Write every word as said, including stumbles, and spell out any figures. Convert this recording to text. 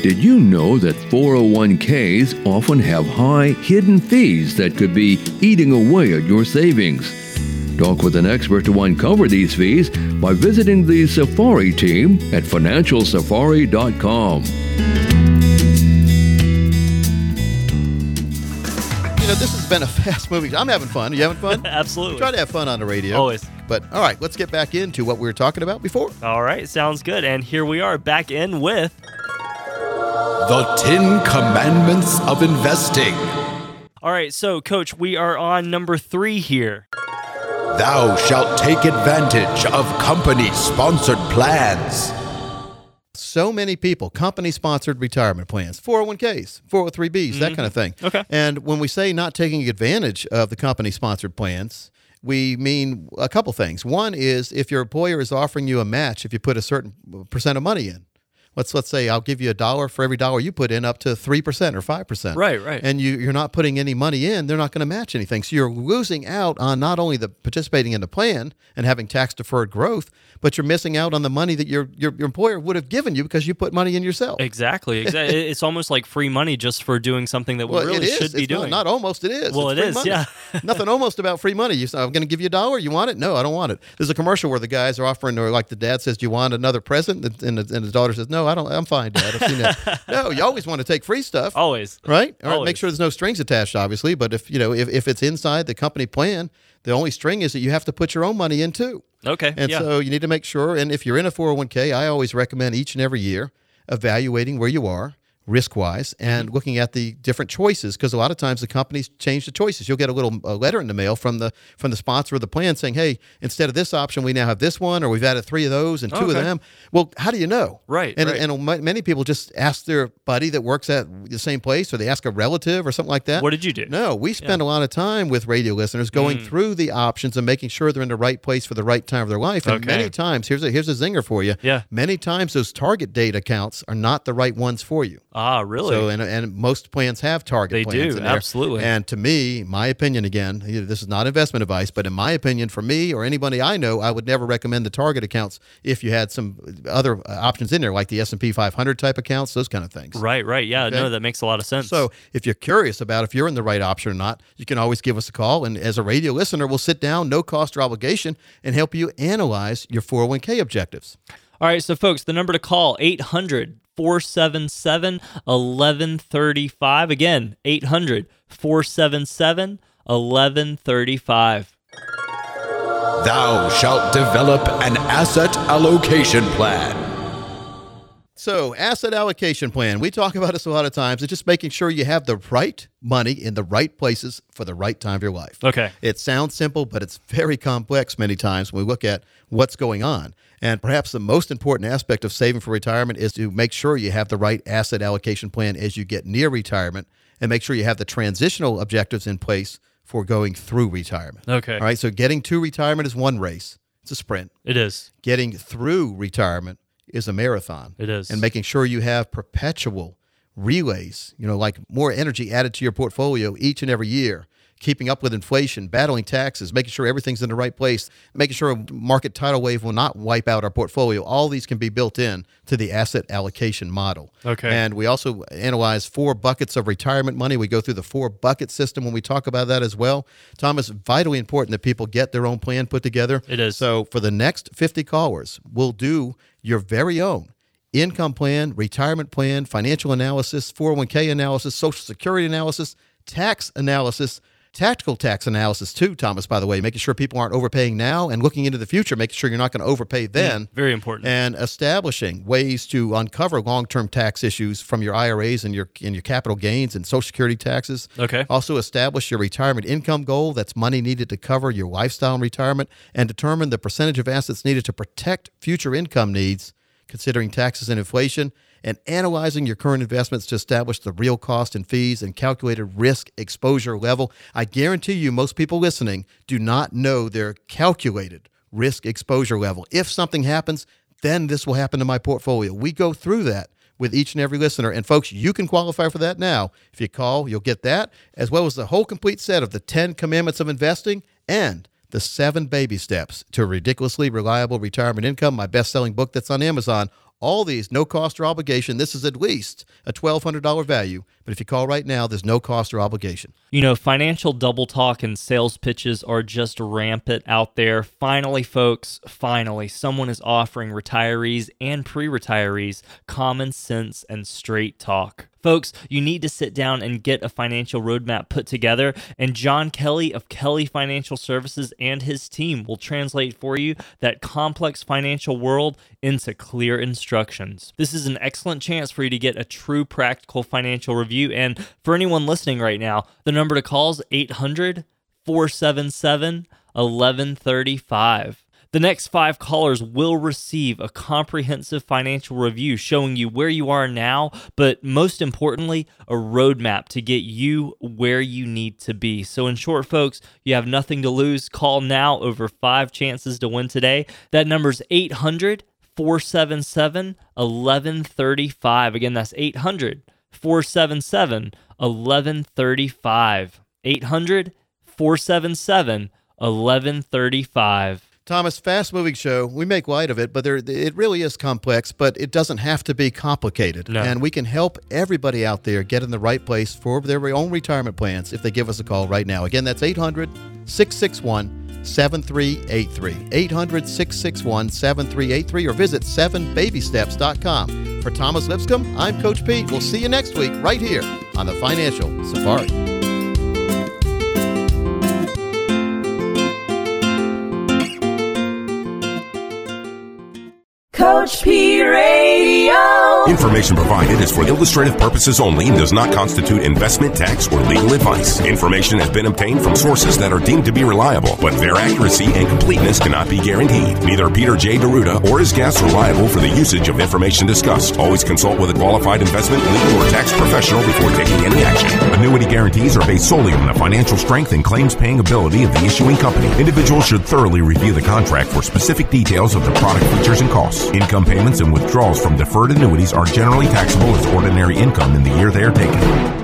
Did you know that four oh one k's often have high, hidden fees that could be eating away at your savings? Talk with an expert to uncover these fees by visiting the Safari team at financial safari dot com. You know, this has been a fast-moving... I'm having fun. Are you having fun? Absolutely. We try to have fun on the radio. Always. But, all right, let's get back into what we were talking about before. All right, sounds good. And here we are back in with... The Ten Commandments of Investing. All right, so, Coach, we are on number three here. Thou shalt take advantage of company-sponsored plans. So many people, company-sponsored retirement plans, four oh one k's, four oh three b's, mm-hmm. that kind of thing. Okay. And when we say not taking advantage of the company-sponsored plans, we mean a couple things. One is if your employer is offering you a match if you put a certain percent of money in. Let's let's say I'll give you a dollar for every dollar you put in up to three percent or five percent. Right, right. And you, you're not putting any money in, they're not going to match anything. So you're losing out on not only the participating in the plan and having tax-deferred growth, but you're missing out on the money that your, your, your employer would have given you because you put money in yourself. Exactly. exactly. It's almost like free money just for doing something that we well, really it is. should be it's doing. Not, not almost, it is. Well, it's it free is, money. yeah. Nothing almost about free money. You say, I'm going to give you a dollar. You want it? No, I don't want it. There's a commercial where the guys are offering, or like the dad says, do you want another present? And the, and the daughter says, no, I don't. I'm fine, Dad. I've seen that. No, you always want to take free stuff. Always. Right? All right. Always. Make sure there's no strings attached, obviously. But if you know if, if it's inside the company plan, the only string is that you have to put your own money in too. Okay. And yeah. so you need to make sure. And if you're in a four oh one k, I always recommend each and every year evaluating where you are risk-wise and mm-hmm. looking at the different choices, because a lot of times the companies change the choices. You'll get a little a letter in the mail from the from the sponsor of the plan saying, hey, instead of this option, we now have this one, or we've added three of those and two okay. of them. Well, how do you know? Right, And, right. and many people just ask their buddy that works at the same place, or they ask a relative or something like that. What did you do? No, we spend yeah. a lot of time with radio listeners going mm. through the options and making sure they're in the right place for the right time of their life. And okay. many times, here's a, here's a zinger for you. Yeah. Many times those target date accounts are not the right ones for you. Ah, really? So, and, and most plans have target they plans do, in there. absolutely. And to me, my opinion, again, this is not investment advice, but in my opinion, for me or anybody I know, I would never recommend the target accounts if you had some other uh, options in there, like the S and P five hundred type accounts, those kind of things. Right, right. Yeah, Okay? no, that makes a lot of sense. So if you're curious about if you're in the right option or not, you can always give us a call. And as a radio listener, we'll sit down, no cost or obligation, and help you analyze your four oh one k objectives. All right, so folks, the number to call, eight hundred, four seven seven, one one three five. Again, eight hundred, four seven seven, one one three five. Thou shalt develop an asset allocation plan. So, asset allocation plan. We talk about this a lot of times. It's just making sure you have the right money in the right places for the right time of your life. Okay. It sounds simple, but it's very complex many times when we look at what's going on. And perhaps the most important aspect of saving for retirement is to make sure you have the right asset allocation plan as you get near retirement, and make sure you have the transitional objectives in place for going through retirement. Okay. All right. So getting to retirement is one race. It's a sprint. It is. Getting through retirement is a marathon. It is. And making sure you have perpetual relays, you know, like more energy added to your portfolio each and every year, keeping up with inflation, battling taxes, making sure everything's in the right place, making sure a market tidal wave will not wipe out our portfolio. All these can be built in to the asset allocation model. Okay. And we also analyze four buckets of retirement money. We go through the four bucket system when we talk about that as well. Tom, it's vitally important that people get their own plan put together. It is. So for the next fifty callers, we'll do your very own income plan, retirement plan, financial analysis, four oh one k analysis, Social Security analysis, tax analysis, tactical tax analysis too, Thomas, by the way, making sure people aren't overpaying now and looking into the future, making sure you're not going to overpay then. Mm, very important. And establishing ways to uncover long-term tax issues from your I R As and your and your capital gains and Social Security taxes. Okay. Also establish your retirement income goal. That's money needed to cover your lifestyle in retirement, and determine the percentage of assets needed to protect future income needs, considering taxes and inflation, and analyzing your current investments to establish the real cost and fees and calculated risk exposure level. I guarantee you most people listening do not know their calculated risk exposure level. If something happens, then this will happen to my portfolio. We go through that with each and every listener. And folks, you can qualify for that now. If you call, you'll get that, as well as the whole complete set of the ten Commandments of Investing and the seven baby steps to a ridiculously reliable retirement income, my best-selling book that's on Amazon. All these, no cost or obligation. This is at least a twelve hundred dollars value. But if you call right now, there's no cost or obligation. You know, financial double talk and sales pitches are just rampant out there. Finally, folks, finally, someone is offering retirees and pre-retirees common sense and straight talk. Folks, you need to sit down and get a financial roadmap put together, and John Kelly of Kelly Financial Services and his team will translate for you that complex financial world into clear instructions. This is an excellent chance for you to get a true practical financial review, and for anyone listening right now, the number to call is eight hundred, four seven seven, one one three five. The next five callers will receive a comprehensive financial review showing you where you are now, but most importantly, a roadmap to get you where you need to be. So in short, folks, you have nothing to lose. Call now. Over five chances to win today. That number is eight hundred, four seven seven, one one three five. Again, that's eight hundred, four seven seven, one one three five. eight hundred, four seven seven, one one three five. Thomas, fast-moving show. We make light of it, but there, it really is complex, but it doesn't have to be complicated. No. And we can help everybody out there get in the right place for their own retirement plans if they give us a call right now. Again, that's eight hundred, six six one, seven three eight three. eight hundred, six six one, seven three eight three or visit seven baby steps dot com. For Thomas Lipscomb, I'm Coach Pete. We'll see you next week right here on the Financial Safari. Coach P Radio. Information provided is for illustrative purposes only and does not constitute investment, tax, or legal advice. Information has been obtained from sources that are deemed to be reliable, but their accuracy and completeness cannot be guaranteed. Neither Peter J. Deruta or his guests are liable for the usage of information discussed. Always consult with a qualified investment, legal, or tax professional before taking any action. Annuity guarantees are based solely on the financial strength and claims-paying ability of the issuing company. Individuals should thoroughly review the contract for specific details of the product features and costs. Income payments and withdrawals from deferred annuities are generally taxable as ordinary income in the year they are taken.